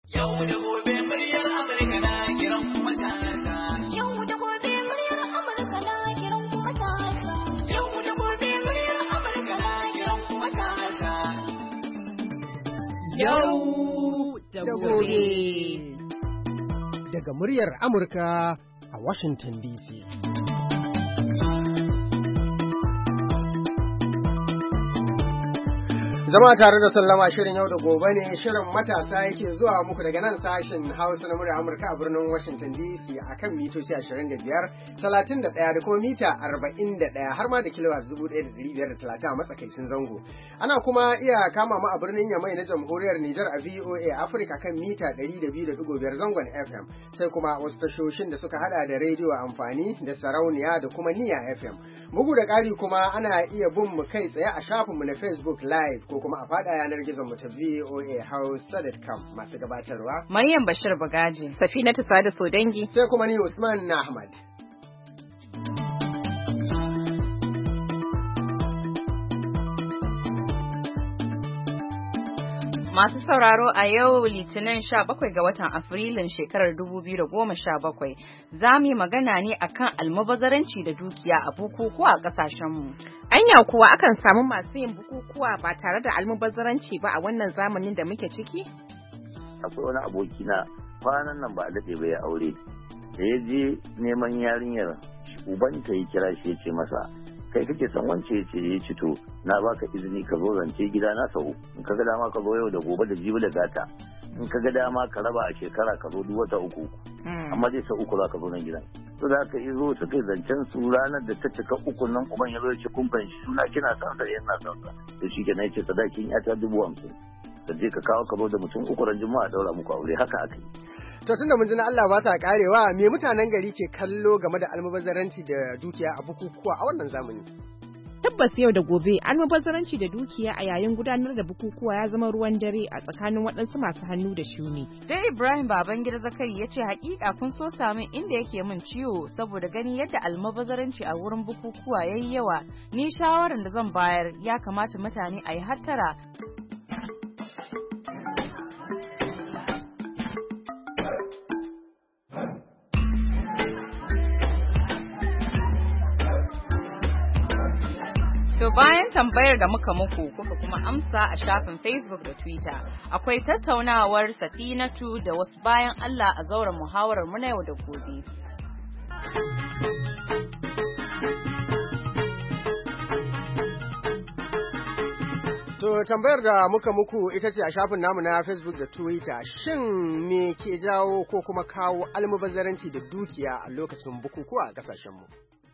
Yau da gobe muryar Amurka na kiran kuma tasa. Yau da gobe muryar Amurka na kiran kuma tasa. Yau da gobe muryar Amurka na kiran kuma tasa. Yau da gobe. Daga muryar Amurka a Washington DC. Zama tare da sallama shirin yau da gobe ne shirin matasa yake zuwa muku daga nan sashen Hausa na murya Amurka a birnin Washington DC akan mitoci 25, 31 da kuma mita 41 har ma da kilowatt 1530 a matsakaicin zango. Ana kuma iya kama mu a birnin Yamai na Jamhuriyar Nijar a VOA Africa kan mita 102.5 zangon FM, sai kuma wasu tashoshin da suka hada da rediyo amfani da sarauniya da kuma Niya FM. Bugu da ƙari kuma ana iya bin mu kai tsaye a shafinmu na Facebook Live ko kuma a fada yanar gizon mu ta voahausa.com. Masu gabatarwa Maryam Bashir Bagaji, Safinatu Sada Sodangi, sai kuma ni Usman Ahmad. Masu sauraro, a yau Litinin 17 ga watan Afrilun shekarar 2017 za mu yi magana ne akan almubazaranci da dukiya a bukukuwa a ƙasashenmu. Anya kuwa akan samu masu yin bukukuwa ba tare da almubazaranci ba a wannan zamanin da muke ciki? Akwai wani aboki na kwanan nan ba a daɗe ba ya aure, da ya je neman yarinyar ubanta ya kira shi ya ce masa, kai kake son wance ce ya ci to na baka izini ka zo zance gida na sau, in ka ga dama ka zo yau da gobe da jibi da gata, in ka ga dama ka raba a shekara ka zo duk wata uku, amma dai sau uku za ka zo nan gidan. To da aka zo suka zancen su ranar da ta cika uku nan uban ya zo ya ce kun fahimci suna kina son sa yana son sa, to shi kenan ya ce sadakin ya ta 50,000 ka je ka kawo ka zo da mutum uku ran juma'a daura muku aure, haka aka yi. To tunda mun ji na Allah ba ta karewa, me mutanen gari ke kallo game da almubazzaranci da dukiya a bukukuwa a wannan zamani? Tabbas yau da gobe almubazzaranci da dukiya a yayin gudanar da bukukuwa ya zama ruwan dare a tsakanin waɗansu masu hannu da shuni. Sai Ibrahim Babangida Zakari ya ce hakika kun so samun inda yake min ciwo saboda gani yadda almubazzaranci a wurin bukukuwa yayi yawa. Ni shawaran da zan bayar ya kamata mutane a yi hattara. To bayan tambayar da muka muku kuka kuma amsa a shafin Facebook da Twitter, akwai tattaunawar Safinatu da wasu bayan Allah a zauren muhawarar mu na yau da gobe. To tambayar da muka muku ita ce a shafin namu na Facebook da Twitter, shin me ke jawo ko kuma kawo almubazzaranci da dukiya a lokacin bukukuwa a ƙasashenmu?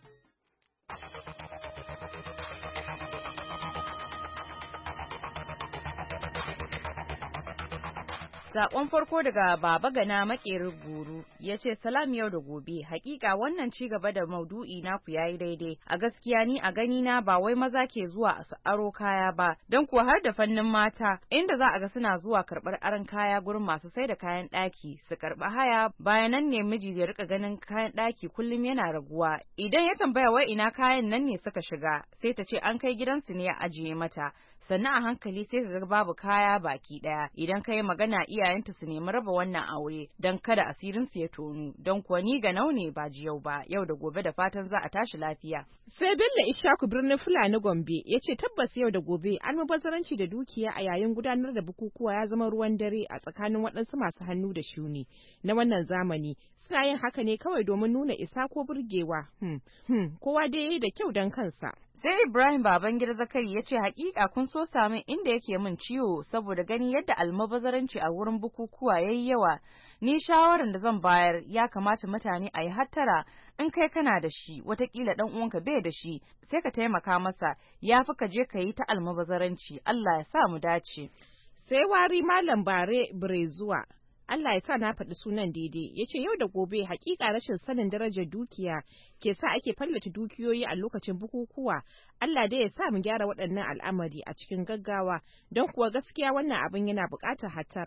Sakon farko daga Baba Gana Makerin Guru ya ce salam yau da gobe, hakika wannan ci gaba da maudu'i naku yayi daidai. A gaskiya ni a gani na ba wai maza ke zuwa a aro kaya ba, don kuwa har da fannin mata inda za a ga suna zuwa karɓar aron kaya gurin masu sai da kayan ɗaki su karɓa haya, bayan nan ne miji ya rika ganin kayan ɗaki kullum yana raguwa. Idan ya tambaya wai ina kayan nan ne suka shiga, sai ta ce an kai gidansu ne ya ajiye mata. Sannan a hankali sai ka ga babu kaya baki daya. Idan ka yi magana iyayenta su nemi raba wannan aure don kada asirin su ya tonu, don kuwa ni ga naune ba jiyau ba. Yau da gobe da fatan za a tashi lafiya. Sai Bello Ishaku birnin Fulani Gombe ya ce tabbas yau da gobe almubazzaranci da dukiya a yayin gudanar da bukukuwa ya zama ruwan dare a tsakanin waɗansu masu hannu da shuni na wannan zamani. Suna yin haka ne kawai domin nuna isa ko burgewa. Kowa dai yayi da kyau don kansa. Sai Ibrahim Babangida Zakari ya ce hakika kun so samun inda yake min ciwo saboda gani yadda almubazaranci a wurin bukukuwa yayi yawa. Ni shawaran da zan bayar ya kamata mutane a yi hattara, in kai kana da shi watakila dan uwanka bai da shi sai ka taimaka masa, ya fi ka je ka yi ta almubazaranci. Allah ya sa mu dace. Sai Wari Malam Bare Brezuwa, Allah ya sa na faɗi sunan daidai, ya ce yau da gobe hakika rashin sanin darajar dukiya ke sa ake fallata dukiyoyi a lokacin bukukuwa. Allah dai ya sa mu gyara waɗannan al'amari a cikin gaggawa, don kuwa gaskiya wannan abin yana buƙatar hattara.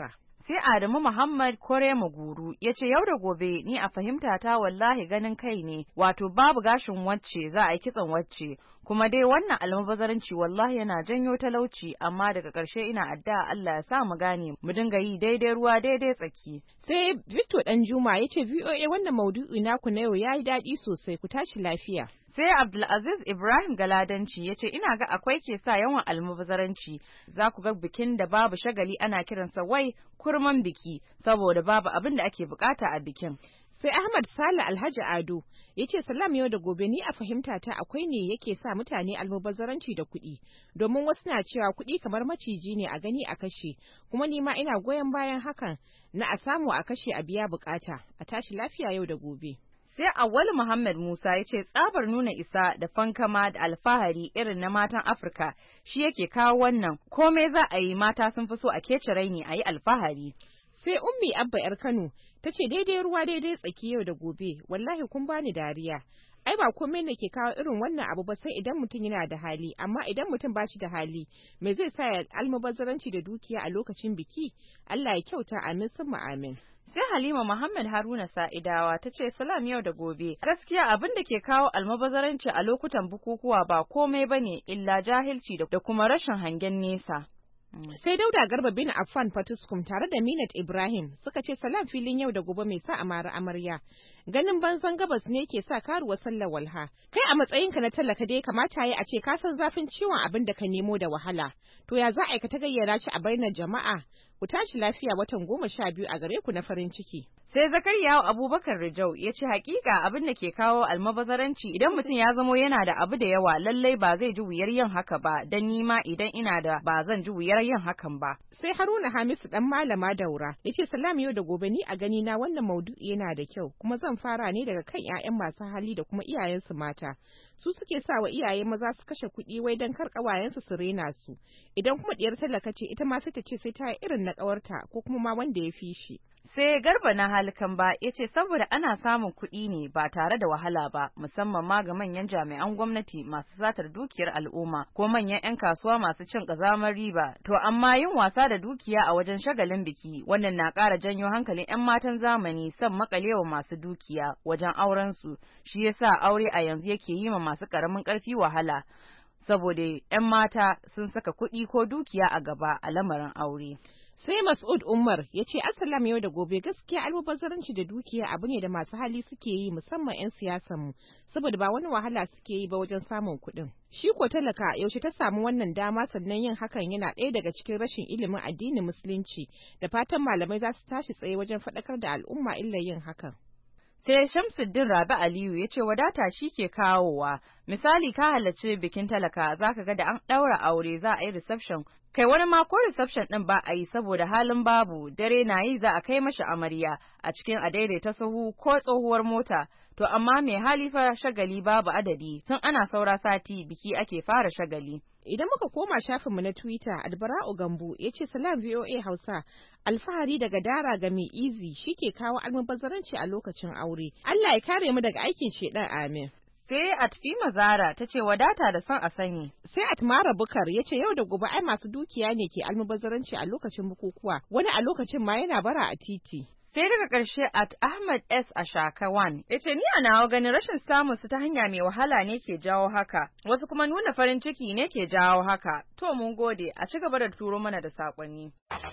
Sai Adamu Muhammad Kore Maguru ya ce yau da gobe ni a fahimta ta wallahi ganin kai ne, wato babu gashin wacce za a yi kitson wacce, kuma dai wannan almubazaranci wallahi yana janyo talauci, amma daga ƙarshe ina addu'a Allah ya sa mu gane mu dinga yi daidai ruwa daidai tsaki. Sai Victor Danjuma ya ce VOA wannan maudu'i naku na yau yayi daɗi sosai, ku tashi lafiya. Sai Abdulaziz Ibrahim Galadanci ya ce ina ga akwai ke sa yawan almubazaranci, za ku ga bikin da babu shagali ana kiransa wai kurman biki saboda babu abin da ake bukata a bikin. Sai Ahmad Sale Alhaji Ado ya ce salam yau da gobe ni a fahimta ta akwai ne yake sa mutane almubazaranci da kuɗi, domin wasu na cewa kuɗi kamar maciji ne a gani a kashe, kuma ni ma ina goyon bayan hakan na a samu a kashe a biya bukata. A tashi lafiya yau da gobe. Sai Awwal Muhammad Musa ya ce tsabar nuna isa da fankama da alfahari irin na matan Afirka shi yake kawo wannan, komai za a yi mata sun fi so a kece raini a yi alfahari. Sai Ummi Abba 'yar Kano ta ce daidai ruwa daidai tsaki yau da gobe, wallahi kun bani dariya. Ai ba komai ne ke kawo irin wannan abu ba sai idan mutum yana da hali, amma idan mutum ba shi da hali, me zai sa ya almubazzaranci da dukiya a lokacin biki? Allah ya kyauta, amin summa amin. Sai Halima Muhammad Haruna Sa'idawa ta ce salam yau da gobe. Gaskiya abin da ke kawo almubazaranci a lokutan bukukuwa ba komai bane illa jahilci da kuma rashin hangen nesa. Sai Dauda Garba bin Affan Fatuskum tare da Minat Ibrahim suka ce salam filin yau da gobe mai sa amara amarya. Ganin banzan gabas ne ke sa karuwa sallar walha. Kai a matsayinka na talaka dai kamata yi a ce ka san zafin ciwon abin da ka nemo da wahala. To ya za a ka ta gayyara shi a bainar jama'a? Ku tashi lafiya watan 12 a gare ku na farin ciki. Sai Zakariya Abubakar Rijau ya ce hakika abin da ke kawo almabazaranci idan mutum ya zamo yana da abu da yawa lallai ba zai ji wuyar yin haka ba, dan nima idan ina da ba zan ji wuyar yin hakan ba. Sai Haruna Hamisu dan Malama Daura ya ce salam yau da gobe ni a gani na wannan maudu'i yana da kyau, kuma zan fara ne daga kan 'ya'yan masu hali da kuma iyayensu mata. Su suke sa wa iyaye maza su kashe kuɗi wai don kar ƙawayensu su rena su. Idan kuma ɗiyar talaka ce ita ma sai ta ce sai ta yi irin na ƙawarta ko kuma ma wanda ya fi shi. Sai Garba na Halikan ba ya ce saboda ana samun kuɗi ne ba tare da wahala ba, musamman ma ga manyan jami'an gwamnati masu satar dukiyar al'umma ko manyan 'yan kasuwa masu cin ƙazamar riba. To amma yin wasa da dukiya a wajen shagalin biki wannan na ƙara janyo hankalin 'yan matan zamani son makalewa masu dukiya wajen auren su, shi yasa aure a yanzu yake yi ma masu ƙaramin ƙarfi wahala. Saboda 'yan mata sun saka kuɗi ko dukiya a gaba a lamarin aure. Sai Mas'ud Umar ya ce Assalam yau da gobe gaskiya almubazzaranci da dukiya abu ne da masu hali suke yi musamman 'yan siyasanmu saboda ba wani wahala suke yi ba wajen samun kuɗin. Shi ko talaka yaushe ta samu wannan dama, sannan yin hakan yana ɗaya daga cikin rashin ilimin addinin musulunci, da fatan malamai za su tashi tsaye wajen faɗakar da al'umma illar yin hakan. Sai Shamsuddin Rabi Aliyu ya ce wadata shi ke kawowa. Misali ka halarci bikin talaka zaka ga da an ɗaura aure za a yi reception. Kai wani ma ko reception ɗin ba a yi saboda halin babu, dare na yi za a kai mashi amarya a cikin adaidaita sahu ko tsohuwar mota. To amma mai hali fa shagali babu adadi, tun ana saura sati biki ake fara shagali. Idan muka koma shafinmu na Twitter, Albara'u Gambo ya ce salam VOA Hausa, alfahari daga dara ga mai izi shike kawo almubazzaranci a lokacin aure. Allah ya kare mu daga aikin shedan, amin. Sai Atfima Zara ta ce wadata da son a sani. Sai Atmara Bukar ya ce yau da gobe ai masu dukiya ne ke almubazzaranci a lokacin bukukuwa, wani a lokacin ma yana bara a titi. Sai daga ƙarshe at Ahmad S. Ashaka 1 ya ce ni a nawa ganin rashin samun su ta hanya mai wahala ne ke jawo haka, wasu kuma nuna farin ciki ne ke jawo haka. To mun gode, a ci gaba da turo mana da saƙonni.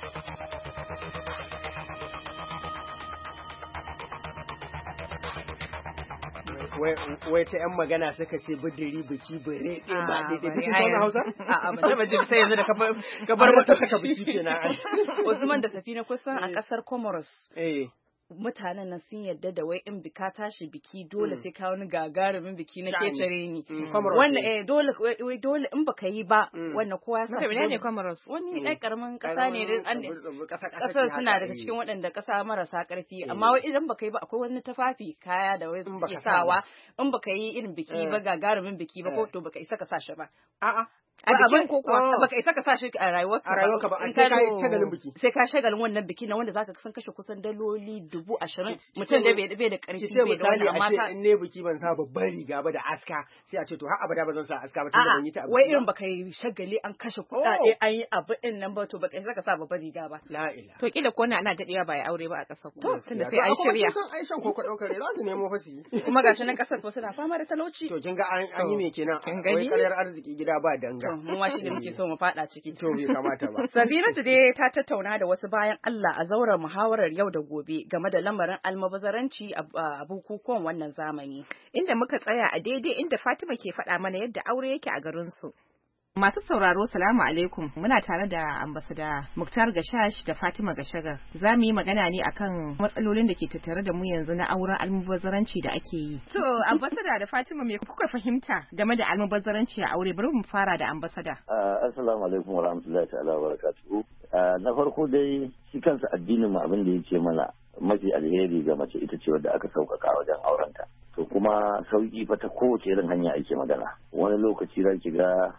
wai ta yan magana suka ce bidiri biki bare ɗaya ba daidai bikin sauran Hausa? A'a ban taɓa jin sai yanzu da ka bar mata saka biki kenan. Usman da Safina kusan a ƙasar Comoros. Mutanen nan sun yadda da wai in bika tashi biki dole sai ka wani gagarumin biki na kecere ni. Wannan dole in baka yi ba wannan kowa ya san. Mutane ne Comoros. Wani ɗan ƙaramin ƙasa ne ƙasar suna daga cikin waɗanda ƙasa marasa ƙarfi, amma wai idan baka yi ba akwai wani tufafi kaya da wai ke sawa in baka yi irin biki ba gagarumin biki ba ko to baka isa ka sa shi ba. A'a a bikin ko kuwa baka isa ka sa shi a rayuwarka ba in ka shagalin biki sai ka shagalin wannan biki na wanda zaka san kashe kusan daloli 20,000 mutum da bai da karfi bai da wani amma ta in ne biki ban sa babban riga ba da aska sai a ce to har abada ba zan sa aska ba tunda ban yi ta wai irin baka yi shagali an kashe kuɗaɗe an yi abu din nan ba to baka isa ka sa babban riga ba la ila to kila ko ana dadewa ba ya aure ba a ƙasar ku tunda sai an shirya san Aishan ko daukar za su nemo fasi kuma gashi nan kasar ko suna fama da talauci to kin ga an yi me kenan wai karyar arziki gida ba danga mu ma shi da muke so mu fada ciki to bai kamata ba Sabiratu dai ta tattauna da wasu bayan Allah a zauren muhawarar yau da gobe game da lamarin almabazaranci a bukukuwan wannan zamani inda muka tsaya a daidai inda Fatima ke faɗa mana yadda aure yake a garin su. Masu sauraro salamu alaikum muna tare da ambasada Muktar Gashash da Fatima Gashagar. Za mu yi magana ne akan matsalolin da ke tattare da mu yanzu na auren almubazzaranci da ake yi. To ambasada da Fatima me kuka fahimta game da almubazzaranci a aure? Bari mu fara da ambasada. Assalamu alaikum wa rahmatullahi ta'ala wa barakatuhu. Na farko dai shi kansa addinin mu abin da yake mana mafi alheri ga mace ita ce wadda aka sauƙaƙa wajen aurenta. To kuma sauƙi fa ta kowace irin hanya ake magana. Wani lokaci za ki ga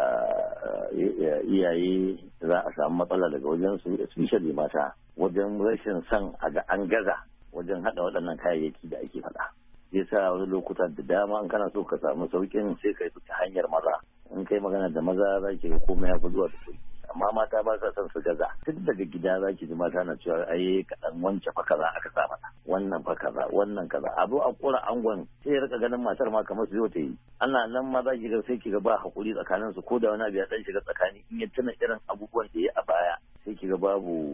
iyaye za a samu matsala daga wajen su especially mata wajen rashin son a ga an gaza wajen hada waɗannan kayayyaki da ake faɗa. Zai sa wani lokuta da dama in kana so ka samu sauƙin sai ka yi ta hanyar maza in kai magana da maza za ki ga komai ya fi zuwa da sauƙi amma mata ba sa son su gaza duk daga gida za ki ji mata na cewa ai kaɗan wance fa kaza aka sa mata wannan fa kaza wannan kaza a zo a kora angon sai ya rika ganin matar ma kamar su yau ta yi ana nan ma za ki ga sai ki ga ba hakuri tsakanin su ko da wani abu ya dan shiga tsakani in ya tuna irin abubuwan da ya a baya sai ki ga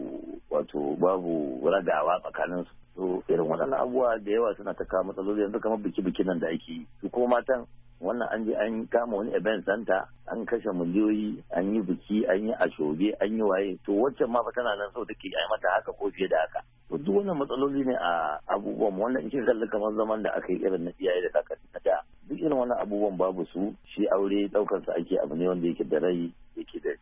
babu ragawa tsakanin su to irin waɗannan abubuwa da yawa suna ta kawo matsaloli yanzu kamar biki nan da ake yi su kuma matan wannan an je an kama wani event center an kashe miliyoyi an yi biki an yi ashobe an yi waye to waccan ma fa tana nan so take yi mata haka ko fiye da haka to duk wannan matsaloli ne a abubuwan wannan in kika kalli kamar zaman da aka yi irin na iyaye da kakanni na da duk irin wannan abubuwan babu su shi aure daukar sa ake abu ne wanda yake da rai yake da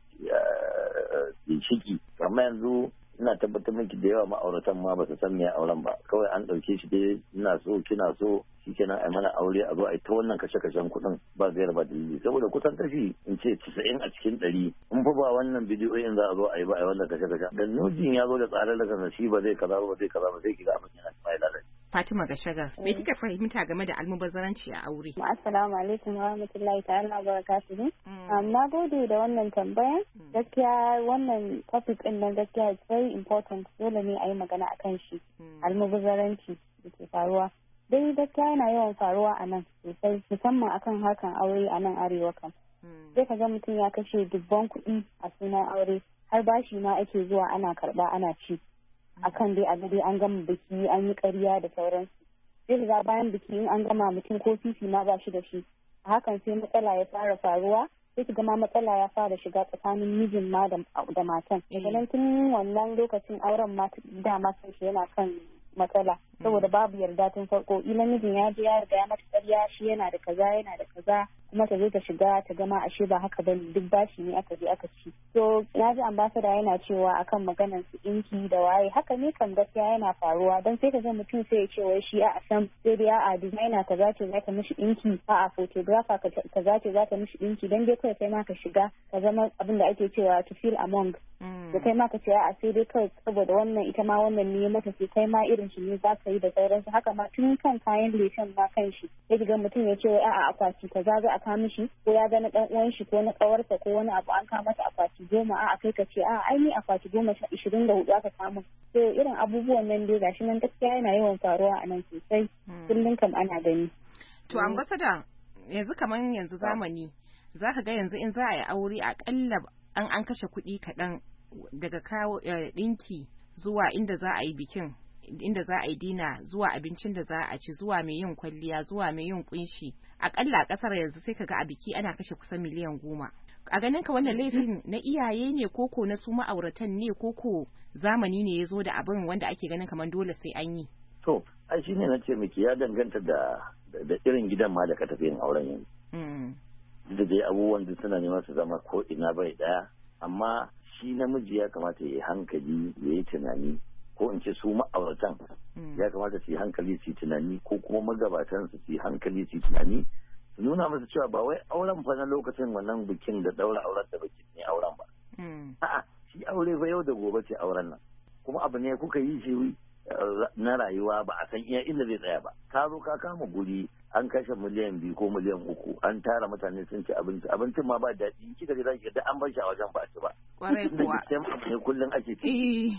ginshiki amma yanzu ina tabbatar miki da yawa ma'auratan ma ba su san me auren ba kawai an ɗauke shi dai ina so kina so shikenan a mana aure a zo a yi ta wannan kashe-kashen kuɗin ba zai ba dalili saboda kusan kashi in ce 90 a cikin 100 in fa ba wannan bidiyoyin za a zo a yi ba a yi wannan kashe-kashen da nujin ya zo da tsarar da kansa shi ba zai kaza ba zai kaza ba sai kiga abin yana mai lalace. Fatima Gashagar, me kika fahimta game da almubazzaranci a aure? Assalamu alaikum wa rahmatullahi ta'ala wa barakatuhu. Na gode da wannan tambaya. Gaskiya wannan topic din nan gaskiya is very important. Dole ne a yi magana akan shi. Almubazzaranci da ke faruwa. Dai gaskiya yana yawan faruwa a nan sosai musamman akan harkan aure a nan arewa kam. Sai ka ga mutum ya kashe dubban kuɗi a sunan aure har bashi ma ake zuwa ana karɓa ana ci. Akan dai a dai an gama biki an yi ƙarya da sauransu sai ga bayan biki in an gama mutum ko fifi ma ba shi da shi a hakan sai matsala ya fara faruwa sai ki gama matsala ya fara shiga tsakanin mijin ma da matan daga nan tun wannan lokacin auren ma dama sun shi yana kan matsala saboda babu yarda tun farko ila mijin ya je ya riga ya mata ƙarya shi yana da kaza kuma ta zo ta shiga ta gama ashe ba haka bane duk bashi ne aka je aka ci to na ji ambassador yana cewa akan maganar su ɗinki da waye haka ne kan gaskiya yana faruwa don sai ka ga mutum sai ya ce wai shi a san sai dai a designer kaza ce za ta mishi ɗinki a photographer kaza ce za ta mishi ɗinki dan dai kawai kai ma ka shiga ka zama abin da ake cewa to feel among da kai ma ka ce a sai dai kawai saboda wannan ita ma wannan ne mata sai kai ma irin shi ne za ka yi da sauransu haka ma tun kan kayan leshen ma kan shi sai ga mutum ya ce wai a'a akwati kaza za a ka mishi ko ya ga na dan uwan shi ko na kawarsa ko wani abu an ka mata akwati 10 a'a kai ka ce a'a ai ni akwati 24 aka samu to irin abubuwan nan dai gashi nan gaskiya yana yawan faruwa a nan sosai kullum kam ana gani to ambassador yanzu kaman yanzu zamani za ka ga yanzu in za a yi aure akalla an kashe kuɗi kaɗan daga kawo ɗinki zuwa inda za a yi bikin inda za a yi dina zuwa abincin da za a ci zuwa mai yin kwalliya zuwa mai yin kunshi akalla a kasar yanzu sai kaga a biki ana kashe kusan miliyan 10 a ganin ka wannan laifin na iyaye ne koko na su ma'auratan ne koko zamani ne ya zo da abin wanda ake ganin kamar dole sai an yi to ai shine na ce miki ya danganta da irin gidan ma da ka tafi yin auren yanzu da dai abubuwan da suna neman su zama ko ina bai daya amma shi namiji ya kamata ya yi hankali ya yi tunani ko in ce su ma'auratan ya kamata su yi hankali su yi tunani ko kuma magabatan su yi hankali su yi tunani su nuna musu cewa ba wai auren fa na lokacin wannan bikin da daura auren da bikin ne auren ba. A'a shi aure fa yau da gobe ce auren nan, kuma abu ne kuka yi shi na rayuwa ba a san iya inda zai tsaya ba. Ka zo ka kama guri an kashe miliyan 2 ko miliyan 3 an tara mutane sun ci abinci, abincin ma ba daɗi, kika ga zaki ga an bar shi a wajen ba ci ba. Kwarai kuwa. Sai abu ne kullum ake ci.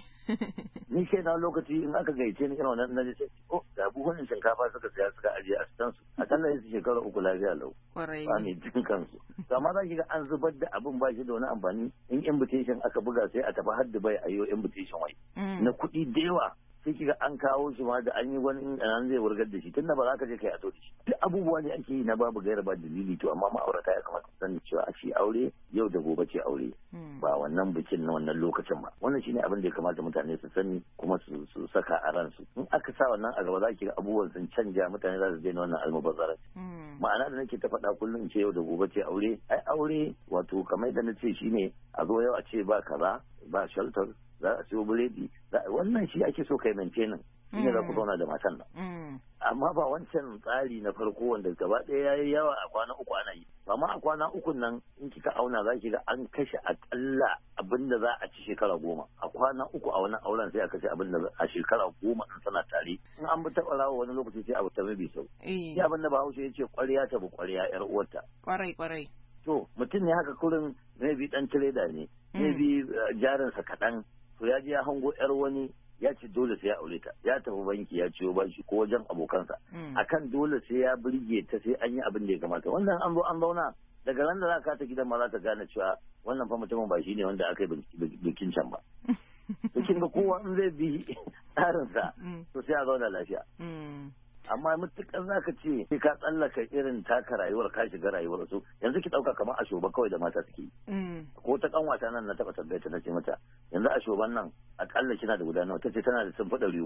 Ni kai na lokaci in aka gaice ni irin wannan na ce ga buhunan shinkafa suka siya suka ajiye a sitan su akalla yasu shekara 3 lafiya lau. Kwarai. Ba mai jin kansu. To amma zaki ga an zubar da abin ba shi da wani amfani, in invitation aka buga sai a tafi har Dubai a yi invitation wai. Na kuɗi da yawa. Sai kiga an kawo shi ma da an yi wani an zai wurgar da shi tunda ba za ka je kai aso da shi. Duk abubuwa ne ake yi na babu gaira ba dalili, to amma ma'aurata ya kamata su sani cewa shi aure yau da gobe ce aure, ba wannan bikin na wannan lokacin ba. Wannan shine abin da ya kamata mutane su sani kuma su saka a ransu. In aka sa wannan a gaba za ki ga abubuwan sun canja, mutane za su daina wannan almubazzarar. Ma'ana da nake ta faɗa kullum ce yau da gobe ce aure, ai aure wato kamar da na ce shine a zo yau a ce ba kaza ba shelter, za a siyo biredi, wannan shi ake so kai maintainin, shi ne za ku zauna da matan nan. Amma ba wancan tsari na farko wanda gaba ɗaya ya yi yawa a kwana 3 ana yi. Amma a kwana 3 nan in kika auna za ki ga an kashe akalla abin da za a ci shekara 10. A kwana 3 a wannan auren sai a kashe abin da a shekara 10 in sana tare. In an bi taɓa rawa wani lokaci sai a ta mabi sau. Shi abin da Bahaushe ya ce ƙwarya ta bi ƙwarya 'yar uwarta. Kwarai. To mutum ne haka kurin maybe ɗan tireda ne, maybe jarinsa kaɗan. To ya je ya hango 'yar wani ya ce dole sai ya aure ta, ya tafi banki ya ciyo bashi ko wajen abokansa akan dole sai ya burge ta, sai an yi abin da ya kamata. Wannan an zo an zauna daga ran da za ka ta gidan ma za ta gane cewa wannan fa mutumin ba shi ne wanda aka yi bikin can ba. Bikin ga kowa in zai bi tsarinsa to sai a zauna lafiya. Amma mutukar za ka ce sai ka tsallaka irin taka rayuwar ka shiga rayuwar su, yanzu ki ɗauka kamar ashoba kawai da mata suke. Ko ta kanwata nan na taɓa tambayar ta nace mata yanzu ashoban nan akalla kina da guda nawa, tace tana da sun fi 300.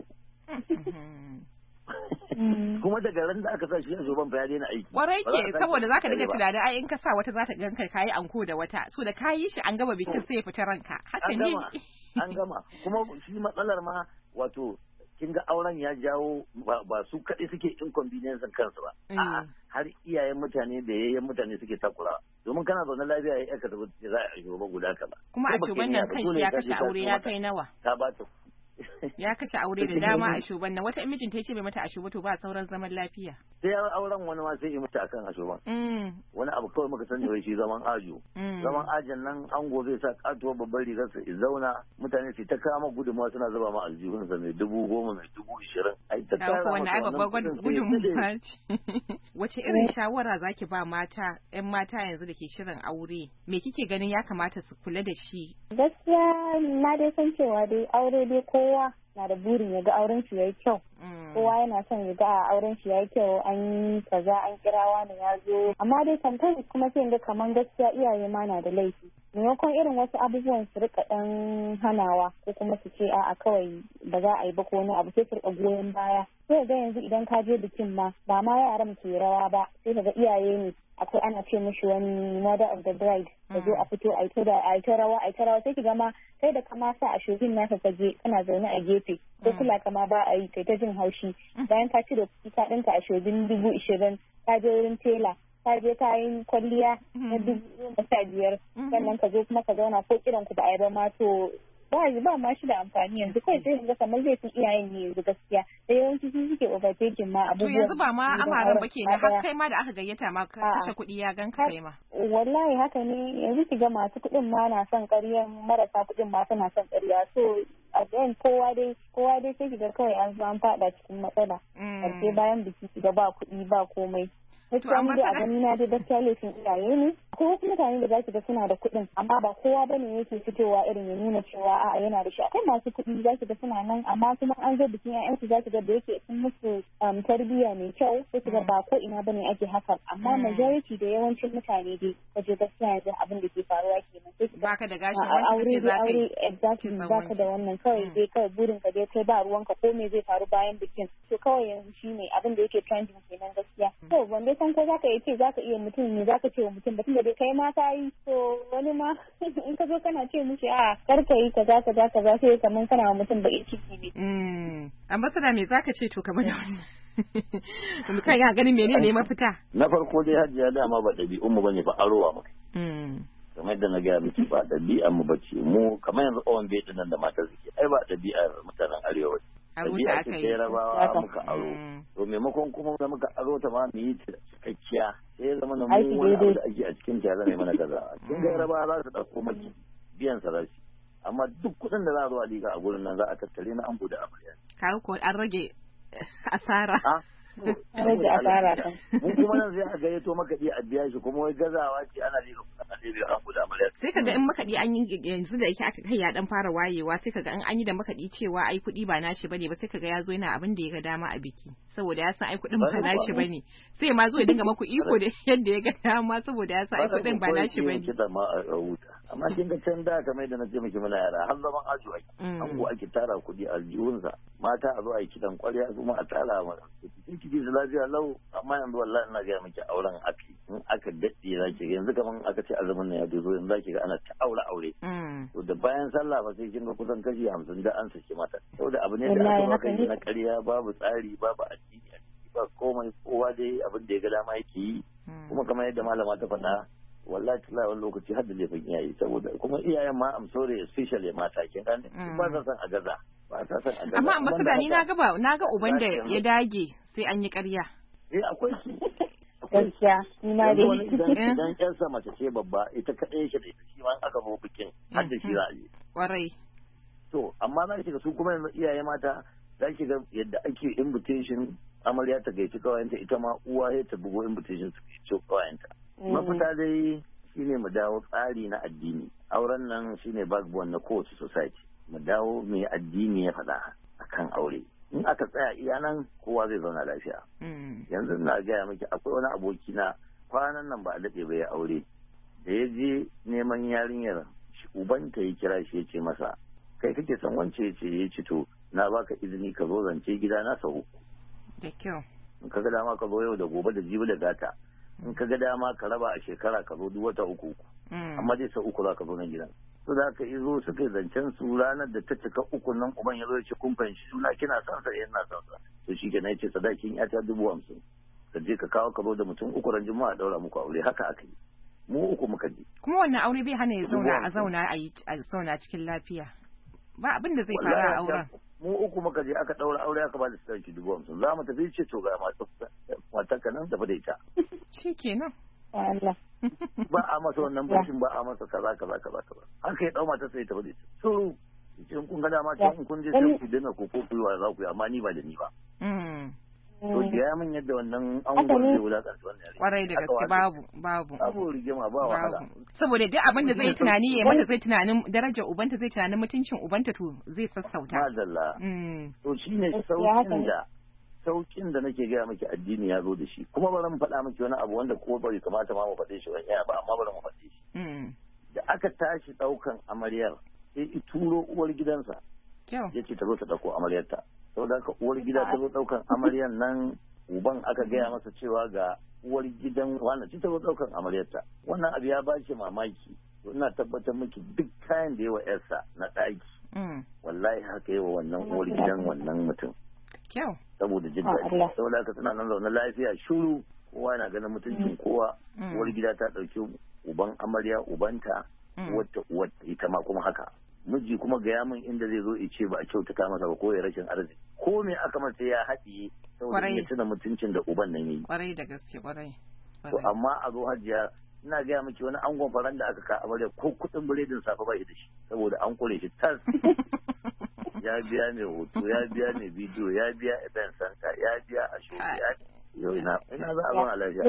Kuma daga ran da aka sa shi ashoban fa ya daina aiki. Kwarai ke, saboda zaka dinga tunanin ai in ka sa wata za ta ganka kayi anko da wata, so da kayi shi an gama bikin sai ya fita ranka. Haka ne. An gama. Kuma shi matsalar ma wato kin ga auren ya jawo ba su kaɗai suke inconvenience kansu ba, a'a har iyayen mutane da yayyen mutane suke takura, domin kana zaune lafiya ya yaka da za a yi ba guda ka ba. Kuma a shuban nan kanshi ya kashe aure ya kai nawa? Ta ba ta ya kashe aure da dama a shuban nan, wata mijin ta ce bai mata a shuba to ba sauran zaman lafiya. Sai auren wani ma sai yi mata akan a shuban. Wani abu kawai muka sani wai shi zaman ajo. Zaman ajin nan ango zai sa katuwar babbar rigar sa zauna, mutane su ta kama gudunmawa suna zuba ma aljihunsa mai 10,000 mai 20,000. Ai ta kara wannan ai babbar gudunmawa ce. Wace irin shawara zaki ba mata, 'yan mata yanzu da ke shirin aure? Me kike ganin ya kamata su kula da shi? Gaskiya na dai san cewa dai aure dai kowa na da burin ya ga auren shi yayi kyau. Kowa yana son ya ga auren shi yayi kyau, an yi kaza an kirawa ne ya zo. Amma dai sometimes kuma sai ga kaman gaskiya iyaye ma na da laifi. Maimakon irin wasu abubuwan su rika dan hanawa ko kuma su ce a'a kawai ba za a yi ba ko wani abu, sai su rika goyon baya. Sai ga yanzu idan ka je bikin ma ba ma yaran ke rawa ba, sai ka ga iyaye ne akwai ana ce mishi wani mother of the bride da zo a fito a ta rawa sai ki gama kai da kama sa a shugin naka ka je kana zaune a gefe ko kula kama ba a yi kai ta jin haushi bayan ka cire kuɗi ka ɗinka a shugin 20,000 ka je wurin tela ka je ka yi kwalliya na 15,000 sannan ka zo kuma ka zauna ko kiran ku ba a yi ba ma to ba ma shi da amfani yanzu kawai sai ga kamar zai fi iyayen ne yanzu gaskiya da yawanci su suke overtaking ma abubuwan. To yanzu ba ma amaran ba kenan har kai ma da aka gayyata ma ka kashe kuɗi ya ganka kai ma. Wallahi haka ne, yanzu ki ga masu kuɗin ma na son ƙaryan, marasa kuɗin ma suna son ƙarya, so a ɗayan kowa dai sai ki ga kawai an zo an faɗa cikin matsala. Ƙarshe bayan biki ki ga ba kuɗi ba komai. Gaskiya ni dai a gani na dai gaskiya laifin iyaye ne. Akwai wasu mutane da zaki ga suna da kuɗin amma ba kowa bane yake fitowa irin ya nuna cewa a'a yana da shi. Akwai masu kuɗi zaki ga suna nan amma kuma an zo bikin ƴaƴansu zaki ga da yake sun musu tarbiyya mai kyau sai ki ga ba ko ina bane ake haka, amma majority da yawancin mutane dai kaje gaskiya yanzu abin da ke faruwa kenan. Sai ki baka da gashin wani kace za ka yi exactly baka da wannan kawai dai kawai burin ka dai kai ba ruwanka ko me zai faru bayan bikin. To kawai yanzu shine abin da yake trending kenan gaskiya. To wanda san ko zaka yi ce zaka iya mutum ne zaka ce wa mutum batun da dai kai ma ka yi to wani ma in ka zo kana ce mishi a kar ka yi kaza sai kaman kana wa mutum baƙin ciki ne. Ambassador me zaka ce to kamar da wannan? Kai ya ganin menene mafita? Na farko dai Hajiya dama ba ɗabi'un mu bane ba arowa mu. Kamar yadda na gaya miki ba ɗabi'an mu bace mu kamar yanzu owan bai nan da mata suke ai ba ɗabi'ar mutanen arewa. Ɗabi'a ce ta Yarabawa muka aro. To maimakon kuma da muka aro ta ma mu yi ta cikakkiya sai zama na mu wani abu da ake a cikin ta zama mana kaza. Kin ga Yarabawa za su ɗauko maki biyan sarashi. Amma duk kuɗin da za a zo a liga a gurin nan za a tattare na an bude amarya. Kaga ko an rage asara. Rage asara kan. Mun kuma nan sai a gayyato makaɗi a biya shi kuma wai gazawa ce ana liga kuɗin a liga an bude amarya. Sai kaga in makaɗi an yi yanzu da yake aka kai ya dan fara wayewa sai kaga in an yi da makaɗi cewa ai kuɗi ba nashi bane ba sai kaga ya zo yana abin da ya ga dama a biki saboda ya san ai kuɗin ba nashi bane sai ma zo ya dinga maku iko da yadda ya ga dama saboda ya san ai kuɗin ba nashi bane. Amma kin ga can da kamar yadda na ce miki muna yara har zaman ajo ake an ko ake tara kuɗi a aljihunsa mata a zo a yi kidan kwarya kuma a tara ma ki ji lafiya lau amma yanzu wallahi ina ga miki auren afi in aka daɗe za ki yanzu kaman aka ce azumin nan ya zo yanzu za ki ga ana ta aure to da bayan sallah ba sai kin ga kusan kashi 50 da an saki mata saboda abu ne da aka baka yi na ƙarya babu tsari babu addini ba komai kowa dai abin da ya ga dama yake yi kuma kamar yadda malama ta faɗa wallahi ta wani lokaci har da laifin iyaye saboda kuma iyayen ma am sorry especially mata kin gane ba sa san a gaza ba sa san a gaza amma ambassador ni na ga uban da ya dage sai an yi ƙarya akwai shi gaskiya ni ma dai idan ƴarsa mace ce babba ita kadai yake da ita shi ma aka zo bikin har da shi za a yi kwarai to amma za ki ga su kuma yanzu iyaye mata za ki ga yadda ake invitation amarya ta gaici kawayenta ita ma uwa ya ta bugo invitation su gaici kawayenta mafita dai shine mu dawo tsari na addini auren nan shine backbone na kowace society mu dawo mai addini ya faɗa akan aure in aka tsaya iya nan kowa zai zauna lafiya yanzu na gaya miki akwai wani aboki na kwanan nan ba a daɗe ba ya aure da ya je neman yarinyar ubanta ya kira shi ya ce masa kai kake son wance ya ce ya ci to na baka izini ka zo zance gida na sau uku da kyau in ka ga dama ka zo yau da gobe da jibi da gata in ka ga dama ka raba a shekara ka zo duk wata uku amma dai sau uku za ka zo nan gidan to da aka izo suka yi zancen su ranar da ta cika uku nan uban ya zo ya ce kun fahimci suna kina son sa yana son sa to shi kenan ya ce sadakin ya ta 50,000 ka je ka kawo ka zo da mutum uku ran juma'a daura muku aure haka aka yi mu uku muka je kuma wannan aure bai hana ya zauna a zauna cikin lafiya ba abin da zai fara a auren mu uku muka je aka daura aure aka ba da sadaki 50,000 za mu tafi ce to ga matan ka nan tafi da ita shikenan Allah ba a masa wannan bashin ba a masa kaza haka ya dau mata sai tafi da ita so in kun ga dama can kun je sai ku dena ko ku yi wa za ku yi amma ni ba da ni ba to ya min yadda wannan an gode wulakanci wannan yare kwarai da gaske babu rigima ba wahala saboda duk abin da zai tunani ya mata zai tunanin darajar ubanta zai tunanin mutuncin ubanta to zai sassauta madalla to shine saukin da nake gaya miki addini ya zo da shi kuma bari mu faɗa miki wani abu wanda ko bai kamata ma mu faɗe shi wani ba amma bari mu faɗe shi da aka tashi ɗaukan amaryar sai i turo uwar gidansa ya ce ta zo ta ɗauko amaryarta saboda haka uwar gida ta zo ɗaukan amaryar nan uban aka gaya masa cewa ga uwar gidan wannan ta zo ɗaukan amaryarta wannan abu ya bashi mamaki to ina tabbatar miki duk kayan da yawa yarsa na ɗaki wallahi haka yawa wannan uwar gidan wannan mutum saboda jin daɗi saboda haka suna nan zaune lafiya shuru kowa yana ganin mutuncin kowa uwar gida ta ɗauki uban amarya ubanta wata ita ma kuma haka miji kuma gaya min inda zai zo ice ba a kyautata masa ba ko ya rashin arziki ko me aka masa ya haɗiye saboda ya tuna mutuncin da uban nan yayi kwarai da gaske kwarai to amma a zo hajiya ina gaya miki wani angon faran da aka ka amarya ko kuɗin biredin safe ba da shi saboda an kure shi tas ya biya mai hoto ya biya mai bidiyo ya biya event center ya biya a show ya yau ina za a zama lafiya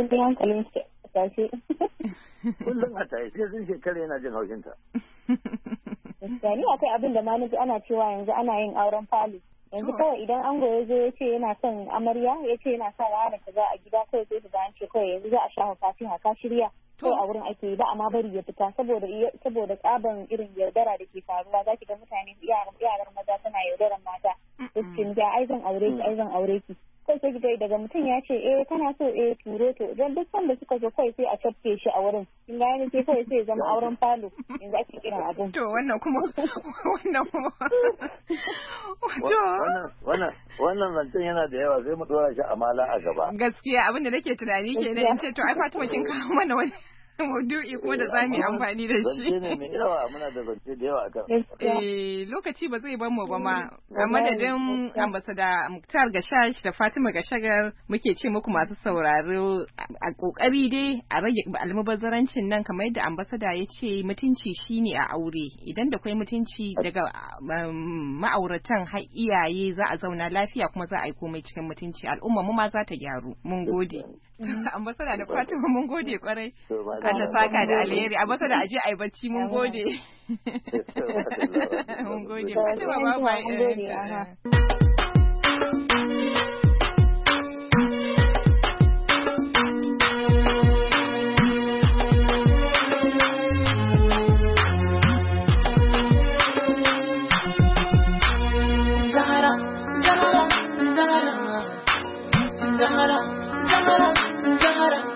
kullum a tayi sai sun shekara yana jin haushinta ni akwai abin da ma ana cewa yanzu ana yin auren fali yanzu kawai idan ango ya zo ya ce yana son amarya ya ce yana son wani kaza a gida kawai sai su an ce kawai yanzu za a sha fatiha ka shirya ko a wurin ake yi ba amma bari ya fita saboda tsaban irin yaudara da ke faruwa zaki ga mutane yaran maza suna yaudaran mata su ce ai zan aure ki kai sai kiga daga mutum ya ce kana so turo to dan duk sanda suka zo kai sai a tafke shi a wurin kin ga ne sai kai sai zama auren falo yanzu ake kiran abun to wannan kuma wannan zancen yana da yawa sai mu dora shi a mala a gaba gaskiya abin da nake tunani kenan in ce to ai Fatima kin kawo mana wani maudu'i ko da za mu yi amfani da shi. Zance ne mai yawa muna da zance da yawa akan. Lokaci ba zai bar mu ba ma. A madadin ambasada Muktar Gashash da Fatima Gashagar muke ce muku masu sauraro a kokari dai a rage almubazzarancin nan kamar yadda ambasada ya ce mutunci shine a aure idan da kwai mutunci daga ma'auratan har iyaye za a zauna lafiya kuma za a yi komai cikin mutunci al'umma mu ma za ta gyaru. Mun gode. Ambasada da Fatima mun gode kwarai. Allah saka da alheri a masa da aje ai bacci mun gode. Mun gode. Fatima ba ba Zahara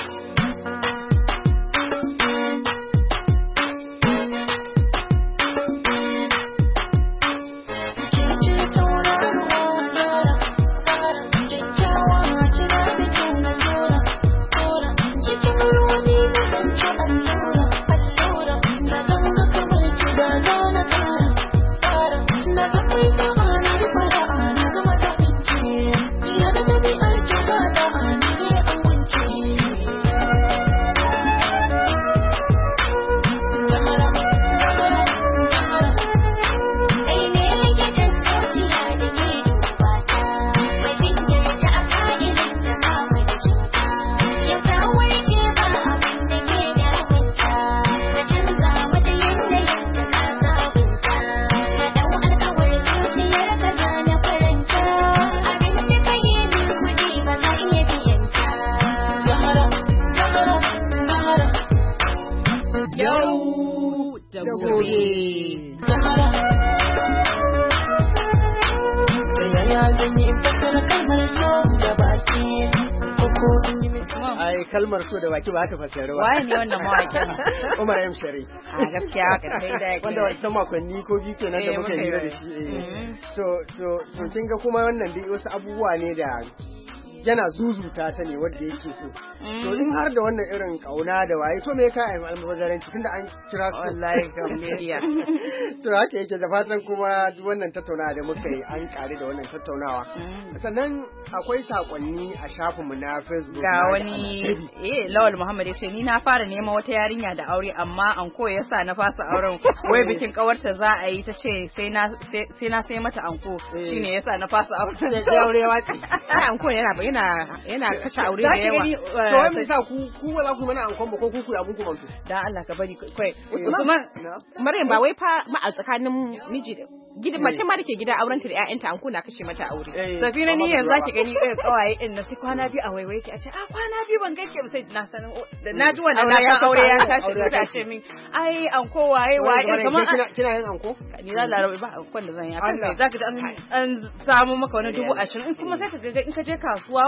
kalmar so da baki ba ta fasara ba. Waye ne wannan mawaƙin? Umar M. Sharif. A gaskiya haka sai da yake. Wanda wancan makonni ko biyu kenan da muka hira da shi. To kin ga kuma wannan dai wasu abubuwa ne da yana zuzuta ta ne wanda yake so. To in har da wannan irin kauna da waye to me ka yi almubazzaranci tunda an kira su wallahi gambiya. To haka yake da fatan kuma wannan tattaunawa da muka yi an kare da wannan tattaunawa. Sannan akwai sakonni a shafinmu na Facebook. Ga wani Lawal Muhammad yace ni na fara neman wata yarinya da aure amma anko yasa na fasa auren. Wai bikin kawarta za a yi ta ce sai na sai mata anko shine yasa na fasa auren. Sai aure wace. Anko yana kashe aure da yawa. To wai me yasa ku wala ku mana ankon ba ko ku abun ku bantu. Dan Allah ka bari kai. Kuma Maryam ba wai fa ma a tsakanin miji da gidan mace ma dake gida auren ta da ƴaƴanta anko na kashe mata aure. Safina ni yanzu zaki gani kawaye din na sai kwana biyu a waiwaye ki a ce kwana biyu ban gaike ba sai na sanin da na ji wannan na aure ya tashi ta ce min ai anko waye kamar kina yin anko ni za la rabi ba ankon da zan yi akan kai zaka ji an samu maka wani 20,000 in kuma sai ka ga in ka je kasuwa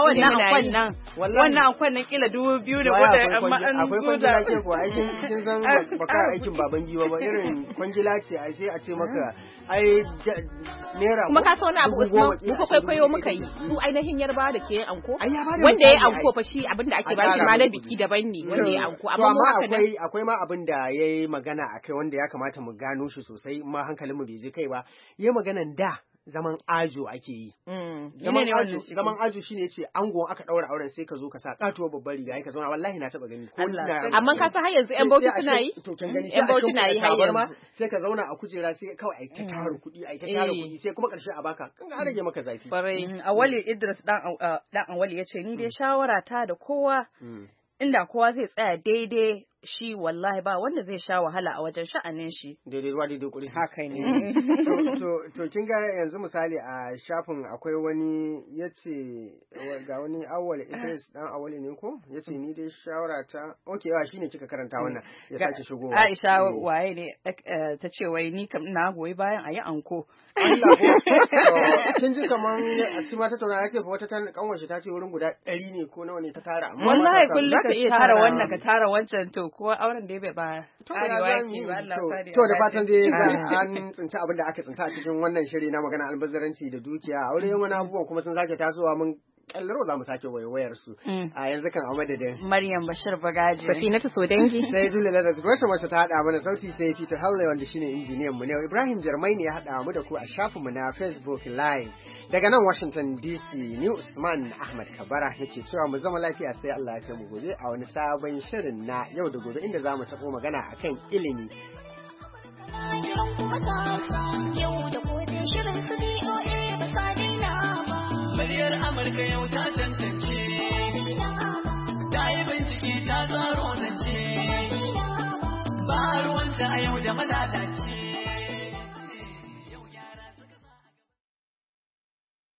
wannan ankon nan kila 2,000 da wata amma an akwai kwangila ke ko aikin kin san baka aikin baban giwa ba irin kwangila ce ai sai a ce maka ai naira kuma ka wani abu mu ko kwaikwayo muka yi su ainihin yarba da ke anko wanda ya anko fa shi abinda ake ba shi ma na biki daban ne wanda ya anko amma akwai ma abin da yayi magana akai wanda ya kamata mu gano shi sosai ma hankalin mu bai je kai ba yayi maganan da zaman ajo ake yi. Zaman ajo shine yace angon aka daura auren sai ka zo ka sa katuwa babbar riga ka zauna wallahi na taba gani ko amma ka san har yanzu yan bauchi suna yi to kin gani yan bauchi na yi har yanzu sai ka zauna a kujera sai kawai ai ta tara kuɗi sai kuma karshe a baka kan ga rage maka zafi. Awali Idris dan Awali yace ni dai shawara ta da kowa inda kowa zai tsaya daidai shi wallahi ba wanda zai sha wahala a wajen sha'anin shi. Daidai ruwa daidai kuri. Haka ne. To kin ga yanzu misali a shafin akwai wani yace ga wani Awwal Idris dan Awwali ne ko yace ni dai shawara ta yawa shine kika karanta wannan ya sake shigowa. Aisha waye ne ta ce wai ni kam ina goyi bayan ayi anko. Allah ko kin ji kaman a cikin mata tauna yace fa wata kanwar shi ta ce wurin guda 100 ne ko nawa ne ta tara amma wallahi kullum ka tara wannan ka tara wancan to ko auren da bai ba to da fatan dai an tsinci abin da aka tsinta a cikin wannan shiri na magana albazaranci da dukiya aure wani abubuwan kuma sun sake tasowa mun kallaro za mu sake wayar su a yanzu kan a madadin Maryam Bashir Bagaji Safinatu Sodangi sai Julia Ladas Gresham wacce ta hada mana sauti sai Peter Halley wanda shine injiniyan mu ne Ibrahim Jarmai ne ya hada mu da ku a shafin mu na Facebook Live daga nan Washington DC ni Usman Ahmad Kabara nake cewa mu zama lafiya sai Allah ya kai mu gobe a wani sabon shirin na yau da gobe inda zamu tabo magana akan ilimi yau da gobe shirin su BOA ba sa daina ba muryar Amurka yau ta tantance ta yi bincike ta tsaro zance ba ruwanta a yau da malalaci